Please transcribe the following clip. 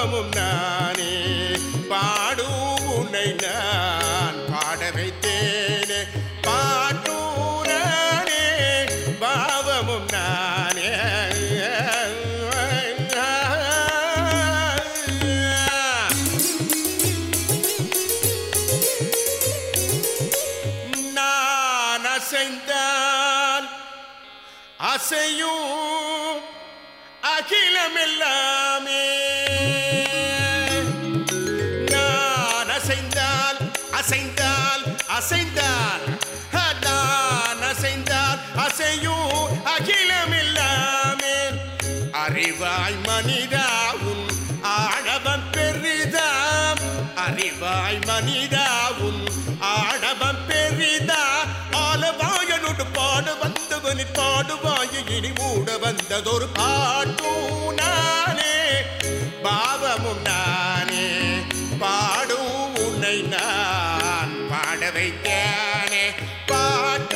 பாவமும் நானே பாடும் உன்னை நான் பாட வைத்தேனே பாட்டூரானே பாவமும் நானே நான் அசைந்தால் அசையும் அகிலமெல்லாமே நான் அசைந்தால் அசைந்தால் அசைந்தால் நான் அசைந்தால் அசையும் அகிலமெல்லாமே அறிவாய் மனிதா உன் ஆணவம் பெரிதாம் அறிவாய் மனிதா உன் ஆணவம் பெரிதா ஆலவாயனோடு பாடு வந்தவனி பாடுவாய் இனி மூட வந்ததொரு பாட்டும் நானே பாவமும் நானே பாடும் உன்னை நான் பாட வைத்தேனே பாட்டு